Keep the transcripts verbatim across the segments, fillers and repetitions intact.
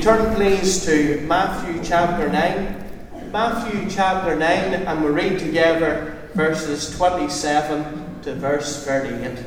turn please to Matthew chapter nine. Matthew chapter nine, and we read together verses twenty-seven to verse thirty-eight.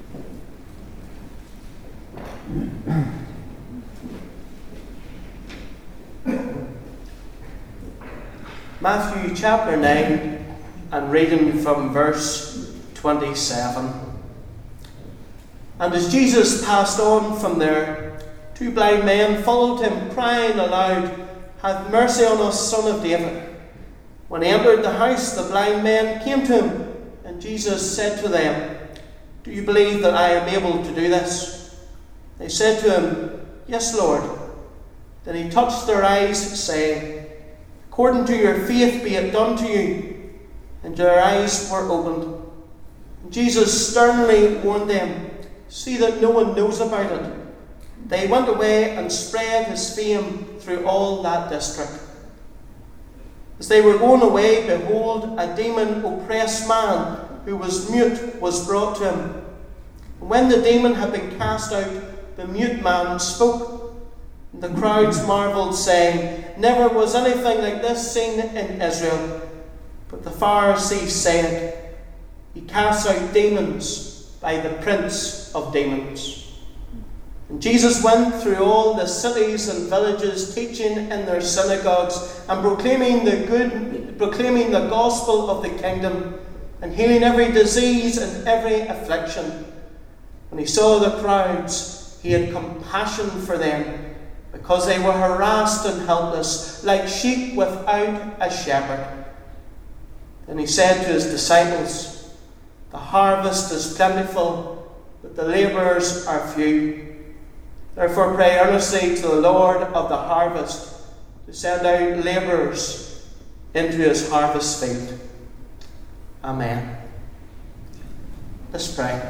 Matthew chapter nine, and reading from verse twenty-seven. And as Jesus passed on from there, two blind men followed him, crying aloud, "Have mercy on us, Son of David." When he entered the house, the blind men came to him, and Jesus said to them, "Do you believe that I am able to do this?" They said to him, "Yes, Lord." Then he touched their eyes, saying, "According to your faith be it done to you." And their eyes were opened. And Jesus sternly warned them, "See that no one knows about it." They went away and spread his fame through all that district. As they were going away, behold, a demon-oppressed man who was mute was brought to him. And when the demon had been cast out, the mute man spoke. And the crowds marvelled, saying, "Never was anything like this seen in Israel." But the Pharisees said, "He casts out demons by the prince of demons." And Jesus went through all the cities and villages, teaching in their synagogues and proclaiming the good, proclaiming the gospel of the kingdom, and healing every disease and every affliction. When he saw the crowds, he had compassion for them, because they were harassed and helpless, like sheep without a shepherd. Then he said to his disciples, "The harvest is plentiful, but the labourers are few. Therefore pray earnestly to the Lord of the harvest to send out labourers into his harvest field." Amen. Let's pray.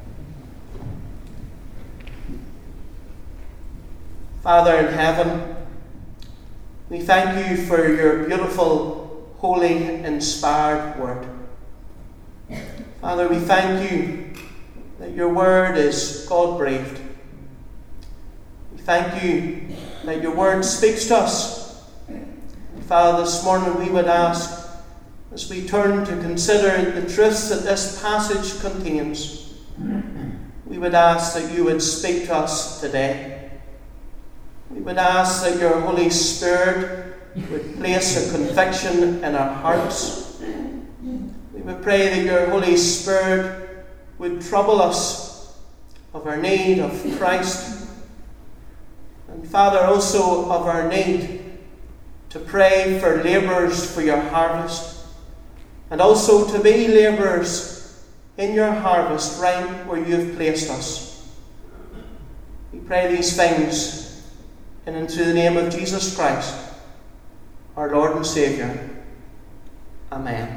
Father in heaven, we thank you for your beautiful, holy, inspired word. Father, we thank you that your word is God-breathed. Thank you that your word speaks to us. Father, this morning we would ask, as we turn to consider the truths that this passage contains, we would ask that you would speak to us today. We would ask that your Holy Spirit would place a conviction in our hearts. We would pray that your Holy Spirit would trouble us of our need of Christ. And Father, also of our need to pray for labourers for your harvest, and also to be labourers in your harvest right where you have placed us. We pray these things and into the name of Jesus Christ, our Lord and Saviour. Amen.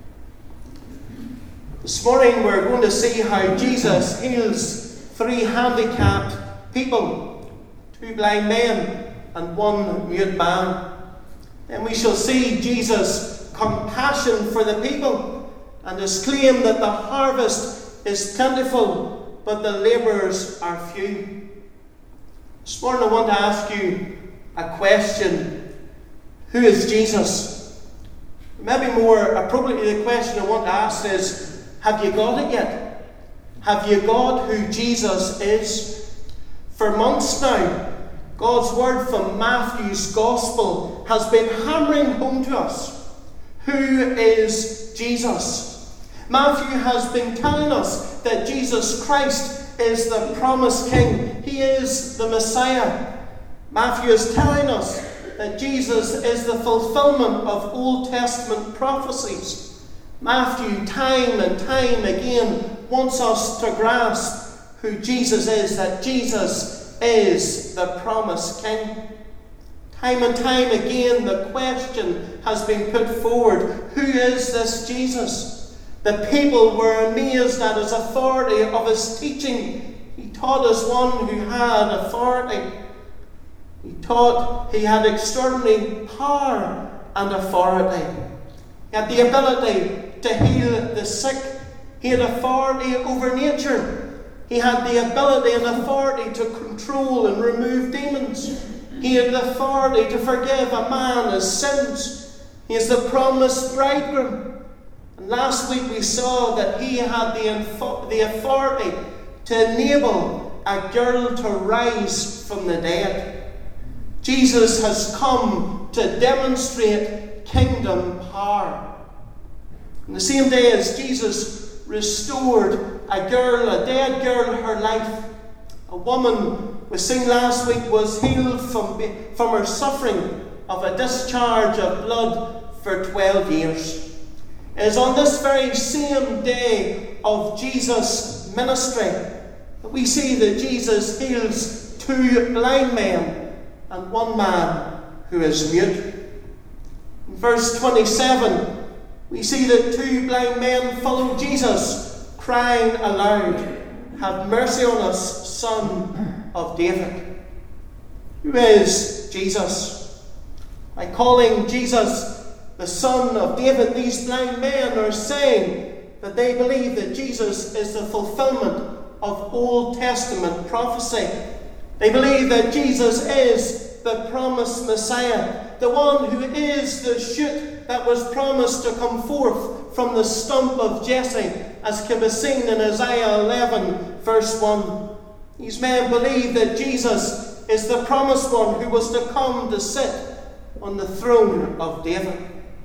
This morning we're going to see how Jesus heals three handicapped people. Two blind men and one mute man. And we shall see Jesus' compassion for the people and his claim that the harvest is plentiful, but the labourers are few. This morning I want to ask you a question. Who is Jesus? Maybe more appropriately, the question I want to ask is, have you got it yet? Have you got who Jesus is? For months now, God's word from Matthew's Gospel has been hammering home to us. Who is Jesus? Matthew has been telling us that Jesus Christ is the promised King. He is the Messiah. Matthew is telling us that Jesus is the fulfillment of Old Testament prophecies. Matthew, time and time again, wants us to grasp who Jesus is, that Jesus is the promised King. Time and time again, the question has been put forward, who is this Jesus? The people were amazed at his authority of his teaching. He taught as one who had authority. He taught he had extraordinary power and authority. He had the ability to heal the sick. He had authority over nature. He had the ability and authority to control and remove demons. He He had the authority to forgive a man his sins. He is the promised bridegroom. And last week we saw that he had the, info- the authority to enable a girl to rise from the dead. Jesus has come to demonstrate kingdom power. On the same day as Jesus restored a girl, a dead girl, her life, a woman we seen last week was healed from, from her suffering of a discharge of blood for twelve years. It is on this very same day of Jesus' ministry that we see that Jesus heals two blind men and one man who is mute. In verse twenty-seven, we see that two blind men follow Jesus, crying aloud, "Have mercy on us, Son of David." Who is Jesus? By calling Jesus the Son of David, these blind men are saying that they believe that Jesus is the fulfillment of Old Testament prophecy. They believe that Jesus is the promised Messiah, the one who is the shoot that was promised to come forth from the stump of Jesse, as can be seen in Isaiah eleven, verse one. These men believe that Jesus is the promised one who was to come to sit on the throne of David.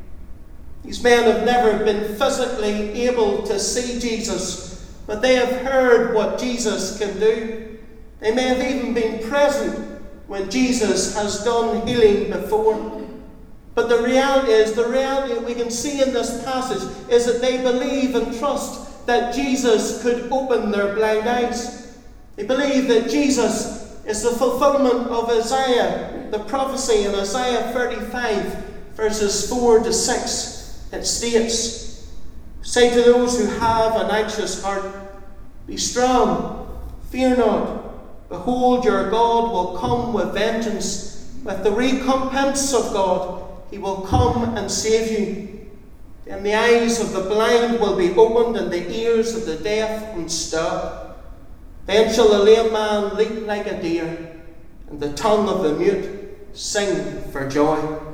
These men have never been physically able to see Jesus, but they have heard what Jesus can do. They may have even been present when Jesus has done healing before. But the reality is, the reality that we can see in this passage is that they believe and trust that Jesus could open their blind eyes. They believe that Jesus is the fulfillment of Isaiah, the prophecy in Isaiah thirty-five, verses four to six. It states, "Say to those who have an anxious heart, be strong, fear not. Behold, your God will come with vengeance. With the recompense of God, he will come and save you. Then the eyes of the blind will be opened, and the ears of the deaf unstopped. Then shall the lame man leap like a deer, and the tongue of the mute sing for joy."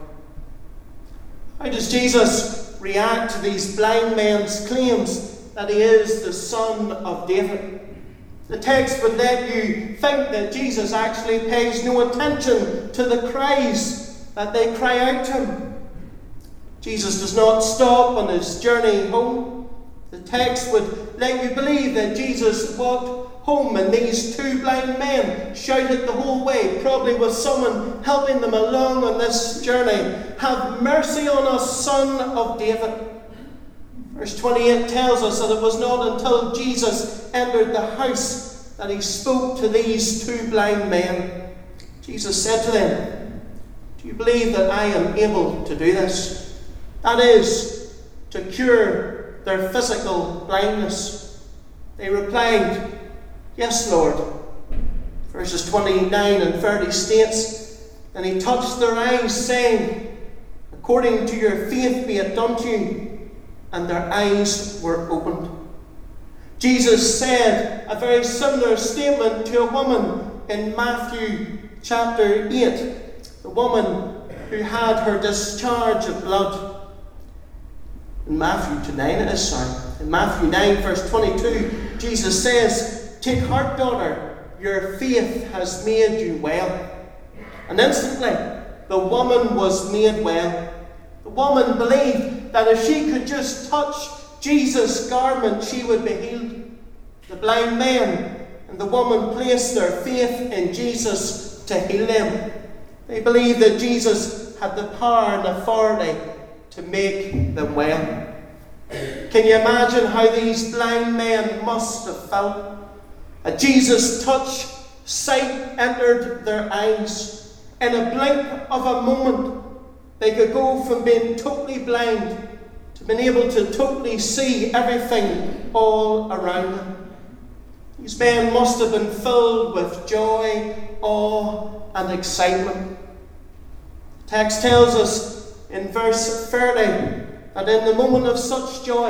How does Jesus react to these blind men's claims that he is the Son of David? The text would let you think that Jesus actually pays no attention to the cries that they cry out to him. Jesus does not stop on his journey home. The text would let you believe that Jesus walked home and these two blind men shouted the whole way, probably with someone helping them along on this journey, "Have mercy on us, Son of David." Verse twenty-eight tells us that it was not until Jesus entered the house that he spoke to these two blind men. Jesus said to them, "Do you believe that I am able to do this?" That is, to cure their physical blindness. They replied, "Yes, Lord." Verses twenty-nine and thirty states, "And he touched their eyes, saying, According to your faith be it done to you. And their eyes were opened." Jesus said a very similar statement to a woman in Matthew chapter eight, the woman who had her discharge of blood. In Matthew nine, it is, sorry. In Matthew nine, verse twenty-two, Jesus says, "Take heart, daughter, your faith has made you well." And instantly, the woman was made well. The woman believed that if she could just touch Jesus' garment, she would be healed. The blind men and the woman placed their faith in Jesus to heal them. They believed that Jesus had the power and authority to make them well. Can you imagine how these blind men must have felt? At Jesus' touch, sight entered their eyes. In a blink of a moment, they could go from being totally blind to being able to totally see everything all around them. These men must have been filled with joy, awe, and excitement. The text tells us in verse thirty that in the moment of such joy,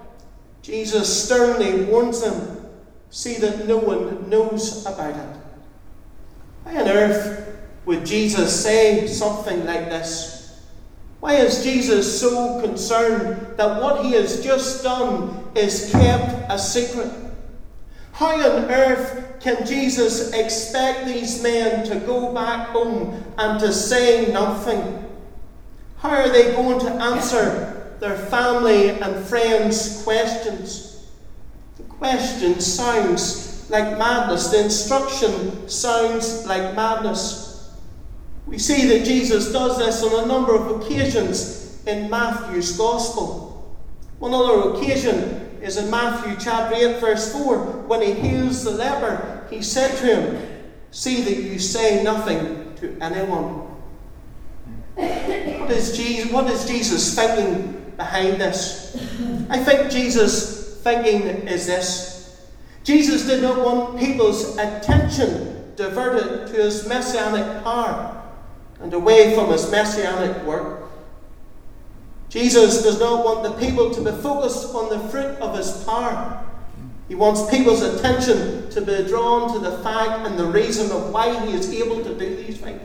Jesus sternly warns them, "See that no one knows about it." Why on earth would Jesus say something like this? Why is Jesus so concerned that what he has just done is kept a secret? How on earth can Jesus expect these men to go back home and to say nothing? How are they going to answer their family and friends' questions? The question sounds like madness. The instruction sounds like madness. We see that Jesus does this on a number of occasions in Matthew's Gospel. One other occasion is in Matthew chapter eight, verse four. When he heals the leper, he said to him, "See that you say nothing to anyone." What is Jesus, what is Jesus thinking behind this? I think Jesus' thinking is this. Jesus did not want people's attention diverted to his messianic power and away from his messianic work. Jesus does not want the people to be focused on the fruit of his power. He wants people's attention to be drawn to the fact and the reason of why he is able to do these things.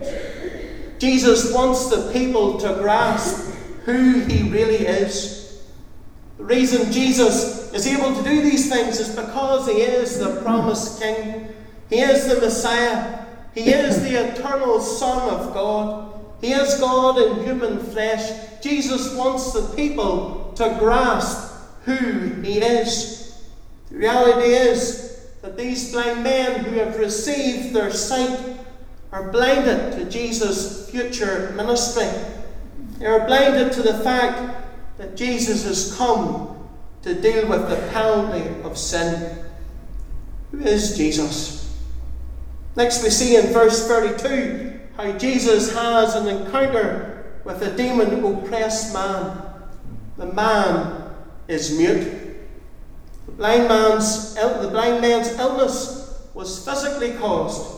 Jesus wants the people to grasp who he really is. The reason Jesus is able to do these things is because he is the promised King. He is the Messiah. He is the eternal Son of God. He is God in human flesh. Jesus wants the people to grasp who he is. The reality is that these blind men who have received their sight are blinded to Jesus' future ministry. They are blinded to the fact that Jesus has come to deal with the penalty of sin. Who is Jesus? Next we see in verse thirty-two how Jesus has an encounter with a demon-oppressed man. The man is mute. The blind man's, the blind man's illness was physically caused.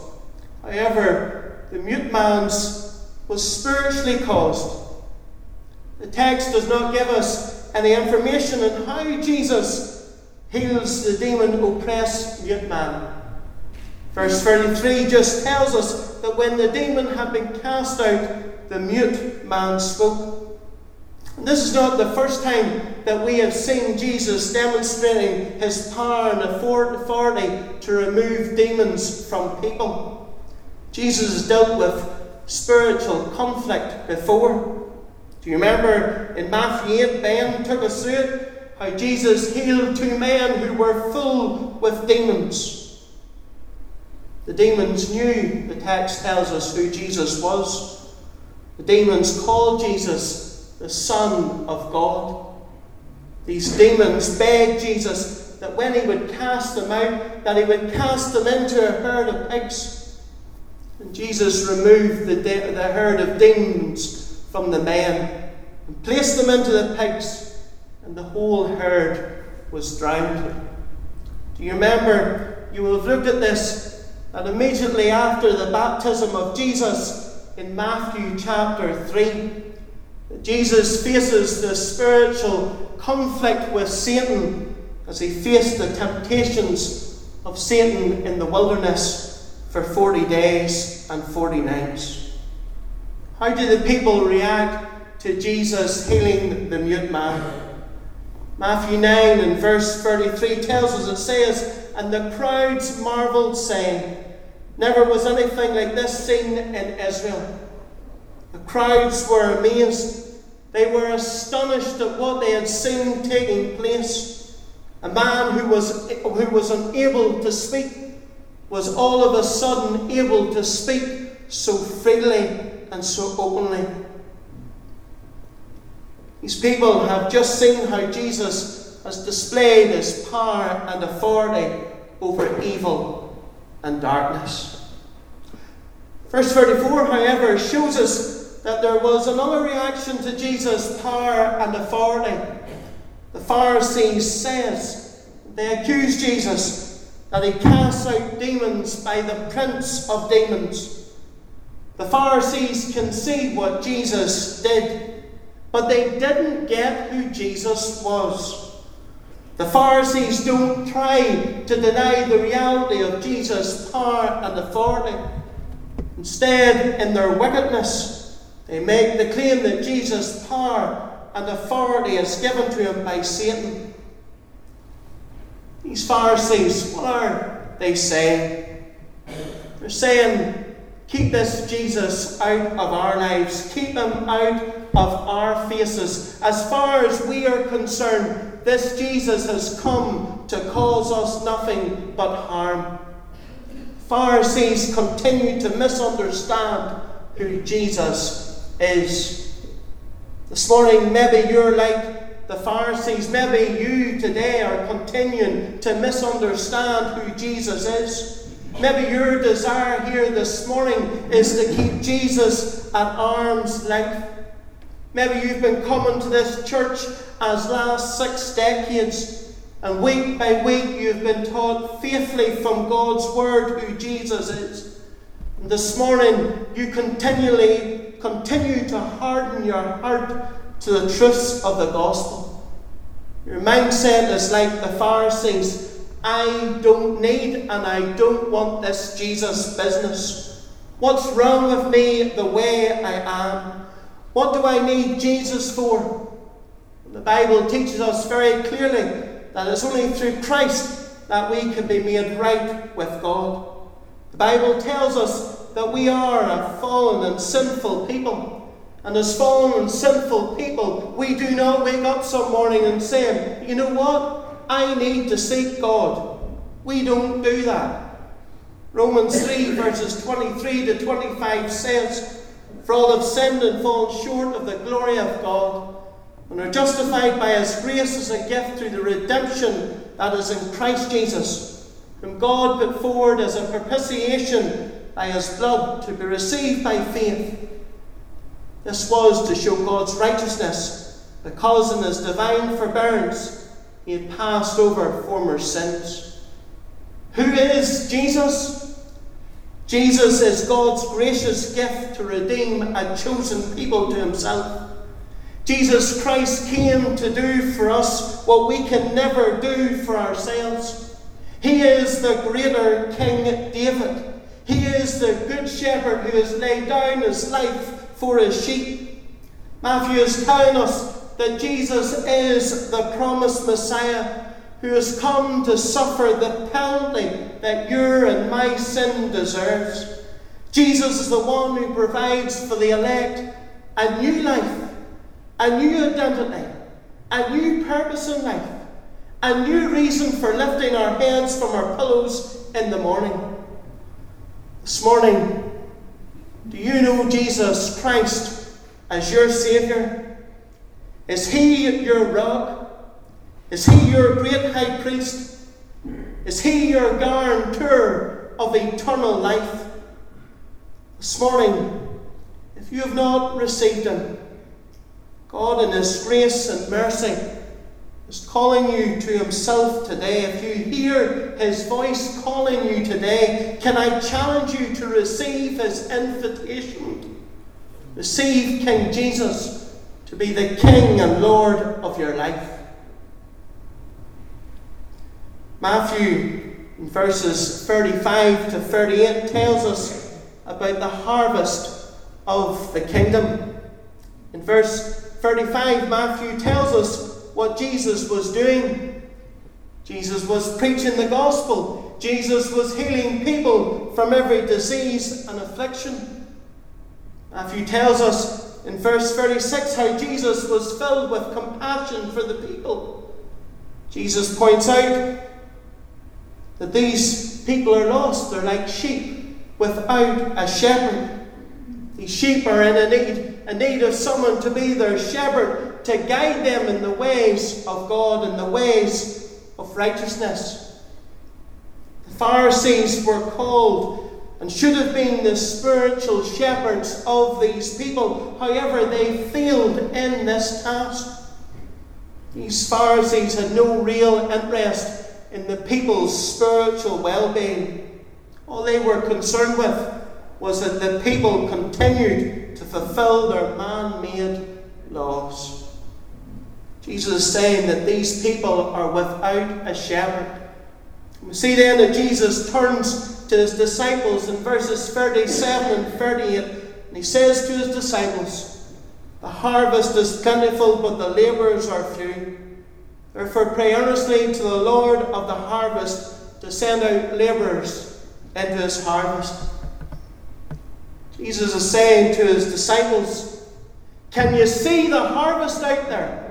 However, the mute man's was spiritually caused. The text does not give us any information on how Jesus heals the demon-oppressed mute man. Verse thirty-three just tells us that when the demon had been cast out, the mute man spoke. And this is not the first time that we have seen Jesus demonstrating his power and authority to remove demons from people. Jesus has dealt with spiritual conflict before. Do you remember in Matthew eight, Ben took us through it, how Jesus healed two men who were full with demons. The demons knew, the text tells us, who Jesus was. The demons called Jesus the Son of God. These demons begged Jesus that when he would cast them out, that he would cast them into a herd of pigs. And Jesus removed the, de- the herd of demons from the men and placed them into the pigs, and the whole herd was drowned. Do you remember? You will have looked at this. And immediately after the baptism of Jesus in Matthew chapter three, Jesus faces the spiritual conflict with Satan as he faced the temptations of Satan in the wilderness for forty days and forty nights. How do the people react to Jesus healing the mute man? Matthew nine and verse thirty-three tells us, it says, "And the crowds marvelled, saying, Never was anything like this seen in Israel." The crowds were amazed. They were astonished at what they had seen taking place. A man who was, who was unable to speak was all of a sudden able to speak so freely and so openly. These people have just seen how Jesus has displayed his power and authority over evil and darkness. Verse thirty-four, however, shows us that there was another reaction to Jesus' power and authority. The Pharisees says, they accuse Jesus that he casts out demons by the prince of demons. The Pharisees concede what Jesus did, but they didn't get who Jesus was. The Pharisees don't try to deny the reality of Jesus' power and authority. Instead, in their wickedness, they make the claim that Jesus' power and authority is given to him by Satan. These Pharisees, what are they saying? They're saying, keep this Jesus out of our lives. Keep him out of our faces. As far as we are concerned, this Jesus has come to cause us nothing but harm. Pharisees continue to misunderstand who Jesus is. This morning, maybe you're like the Pharisees. Maybe you today are continuing to misunderstand who Jesus is. Maybe your desire here this morning is to keep Jesus at arm's length. Maybe you've been coming to this church as last six decades, and week by week you've been taught faithfully from God's Word who Jesus is. And this morning you continually continue to harden your heart to the truths of the gospel. Your mindset is like the Pharisees. I don't need and I don't want this Jesus business. What's wrong with me the way I am? What do I need Jesus for? The Bible teaches us very clearly that it's only through Christ that we can be made right with God. The Bible tells us that we are a fallen and sinful people. And as fallen and sinful people, we do not wake up some morning and say, you know what? I need to seek God. We don't do that. Romans three verses twenty-three to twenty-five says, for all have sinned and fallen short of the glory of God, and are justified by his grace as a gift through the redemption that is in Christ Jesus, whom God put forward as a propitiation by his blood to be received by faith. This was to show God's righteousness, because in his divine forbearance he had passed over former sins. Who is Jesus? Jesus is God's gracious gift to redeem a chosen people to himself. Jesus Christ came to do for us what we can never do for ourselves. He is the greater King David. He is the good shepherd who has laid down his life for his sheep. Matthew is telling us that Jesus is the promised Messiah who has come to suffer the penalty that your and my sin deserves. Jesus is the one who provides for the elect a new life, a new identity, a new purpose in life, a new reason for lifting our heads from our pillows in the morning. This morning, do you know Jesus Christ as your Saviour? Is he your rock? Is he your great high priest? Is he your guarantor of eternal life? This morning, if you have not received him, God in his grace and mercy is calling you to himself today. If you hear his voice calling you today, can I challenge you to receive his invitation? Receive King Jesus to be the King and Lord of your life. Matthew, in verses thirty-five to thirty-eight, tells us about the harvest of the kingdom. In verse thirty-five, Matthew tells us what Jesus was doing. Jesus was preaching the gospel. Jesus was healing people from every disease and affliction. Matthew tells us in verse thirty-six how Jesus was filled with compassion for the people. Jesus points out that these people are lost. They're like sheep without a shepherd. These sheep are in a need, a need of someone to be their shepherd, to guide them in the ways of God and the ways of righteousness. The Pharisees were called and should have been the spiritual shepherds of these people. However, they failed in this task. These Pharisees had no real interest in the people's spiritual well-being. All they were concerned with was that the people continued to fulfill their man-made laws. Jesus is saying that these people are without a shepherd. We see then that Jesus turns to his disciples in verses thirty-seven and thirty-eight. And he says to his disciples, "The harvest is plentiful, but the labourers are few. Therefore pray earnestly to the Lord of the harvest to send out labourers into his harvest." Jesus is saying to his disciples, can you see the harvest out there?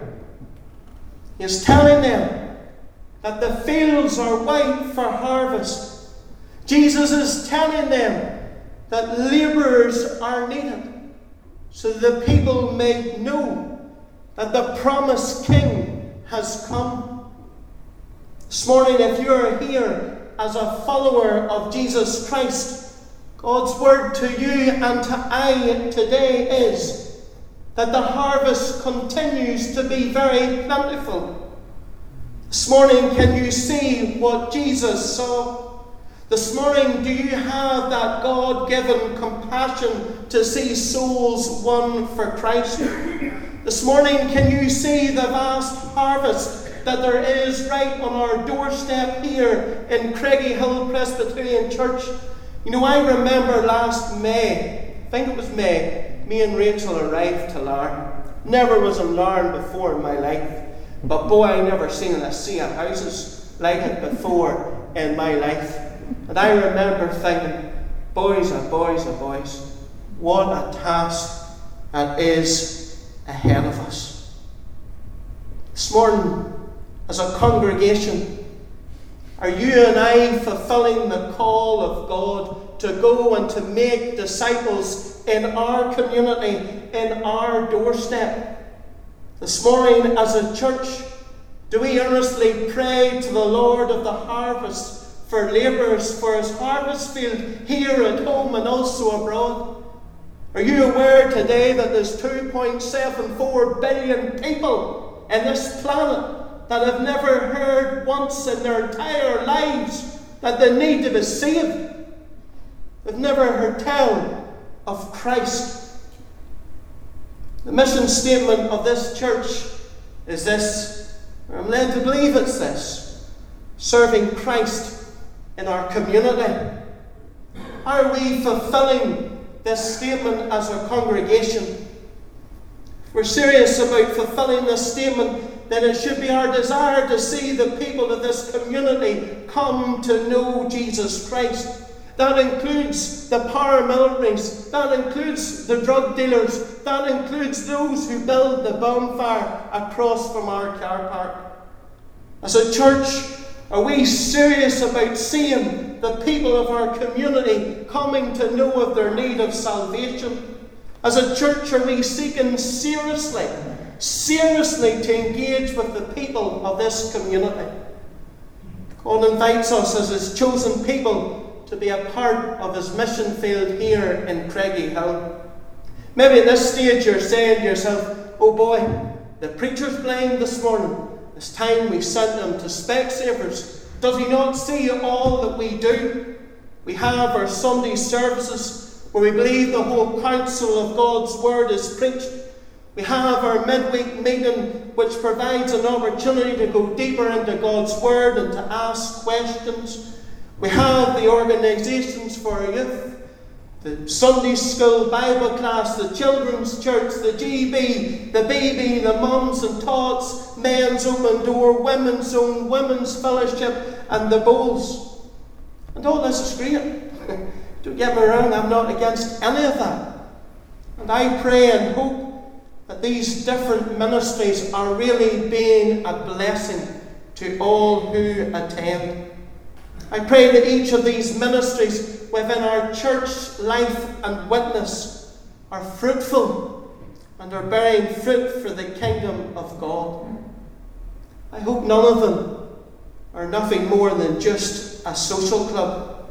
He's telling them that the fields are white for harvest. Jesus is telling them that labourers are needed so the people may know that the promised King has come. This morning, if you're here as a follower of Jesus Christ, God's word to you and to I today is that the harvest continues to be very plentiful. This morning, can you see what Jesus saw? This morning, do you have that God-given compassion to see souls won for Christ? This morning, can you see the vast harvest that there is right on our doorstep here in Craigiehill Presbyterian Church? You know, I remember last May, I think it was May, me and Rachel arrived to Larne. Never was in Larne before in my life, but boy, I never seen a sea of houses like it before in my life. And I remember thinking, boys oh boys oh boys, what a task that is ahead of us. This morning, as a congregation, are you and I fulfilling the call of God to go and to make disciples in our community, in our doorstep? This morning, as a church, do we earnestly pray to the Lord of the harvest for labourers for his harvest field here at home and also abroad? Are you aware today that there's two point seven four billion people in this planet that have never heard once in their entire lives that they need to be saved? They've never heard tell of Christ. The mission statement of this church is this. I'm led to believe it's this: serving Christ in our community. Are we fulfilling this statement as a congregation? If we're serious about fulfilling this statement, then it should be our desire to see the people of this community come to know Jesus Christ. That includes the paramilitaries, that includes the drug dealers, that includes those who build the bonfire across from our car park. As a church, are we serious about seeing the people of our community coming to know of their need of salvation? As a church, are we seeking seriously, seriously to engage with the people of this community? God invites us as his chosen people to be a part of his mission field here in Craigiehill. Maybe at this stage you're saying to yourself, oh boy, the preacher's blind this morning. It's time we sent him to Specsavers. Does he not see all that we do? We have our Sunday services where we believe the whole counsel of God's word is preached. We have our midweek meeting which provides an opportunity to go deeper into God's word and to ask questions. We have the organisations for our youth, the Sunday school Bible class, the children's church, the G B, the B B, the mums and tots, men's open door, women's zone, women's fellowship, and the bowls. And all this is great. Don't get me wrong, I'm not against any of that. And I pray and hope that these different ministries are really being a blessing to all who attend. I pray that each of these ministries within our church life and witness are fruitful and are bearing fruit for the kingdom of God. I hope none of them are nothing more than just a social club.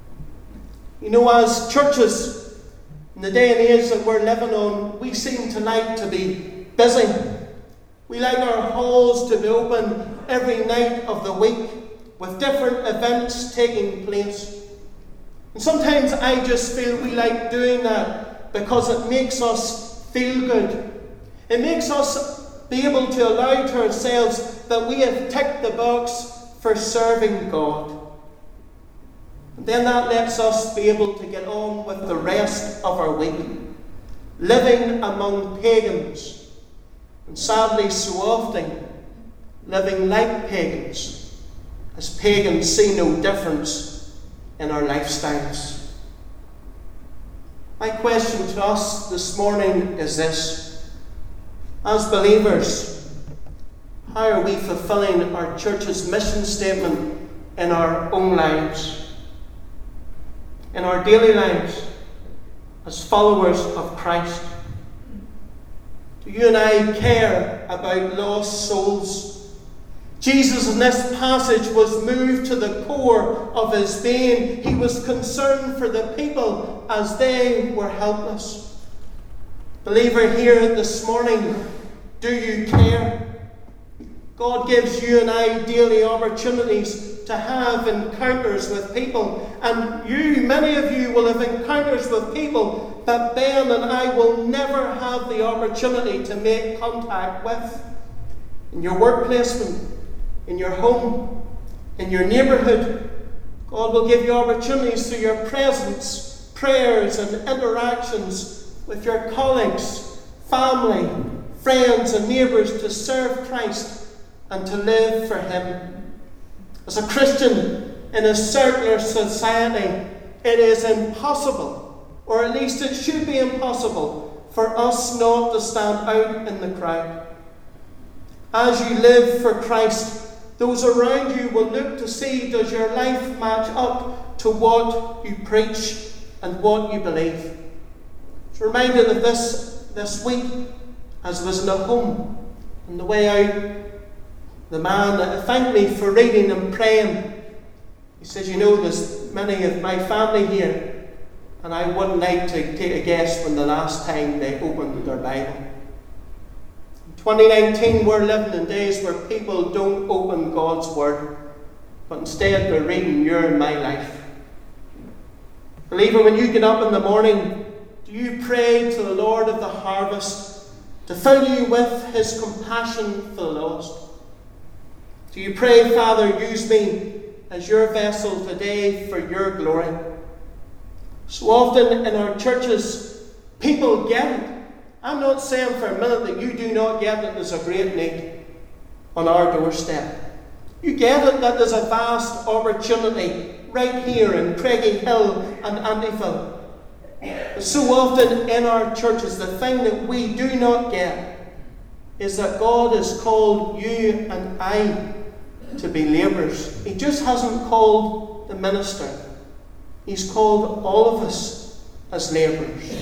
You know, as churches, in the day and age that we're living on, we seem to like to be busy. We like our halls to be open every night of the week, with different events taking place. And sometimes I just feel we like doing that because it makes us feel good. It makes us be able to allow to ourselves that we have ticked the box for serving God. And then that lets us be able to get on with the rest of our week, living among pagans, and sadly so often living like pagans, as pagans see no difference in our lifestyles. My question to us this morning is this: as believers, how are we fulfilling our church's mission statement in our own lives, in our daily lives, as followers of Christ? Do you and I care about lost souls? Jesus in this passage was moved to the core of his being. He was concerned for the people as they were helpless. Believer here this morning, do you care? God gives you and I daily opportunities to have encounters with people. And you, many of you, will have encounters with people that Ben and I will never have the opportunity to make contact with. In your workplace, in your home, in your neighbourhood, God will give you opportunities through your presence, prayers and interactions with your colleagues, family, friends and neighbours to serve Christ and to live for Him. As a Christian in a secular society, it is impossible, or at least it should be impossible, for us not to stand out in the crowd. As you live for Christ, those around you will look to see, does your life match up to what you preach and what you believe? I was reminded of this this week as I was in a home. On the way out, the man that thanked me for reading and praying, he says, you know, there's many of my family here, and I wouldn't like to take a guess when the last time they opened their Bible. twenty nineteen, we're living in days where people don't open God's Word, but instead they're reading your and my life. Believer, when you get up in the morning, do you pray to the Lord of the harvest to fill you with His compassion for the lost? Do you pray, Father, use me as your vessel today for your glory? So often in our churches, people get it. I'm not saying for a minute that you do not get that there's a great need on our doorstep. You get it that there's a vast opportunity right here in Craigie Hill and Andyville. But so often in our churches, the thing that we do not get is that God has called you and I to be labourers. He just hasn't called the minister. He's called all of us as labourers.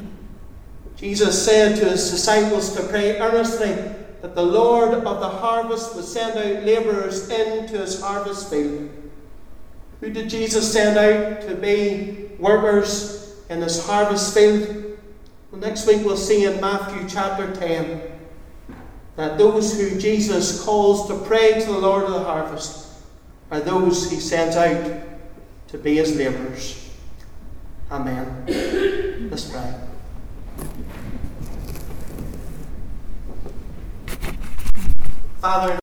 Jesus said to his disciples to pray earnestly that the Lord of the harvest would send out labourers into his harvest field. Who did Jesus send out to be workers in his harvest field? Well, next week we'll see in Matthew chapter ten that those who Jesus calls to pray to the Lord of the harvest are those he sends out to be his labourers. Amen. Let's pray. Father,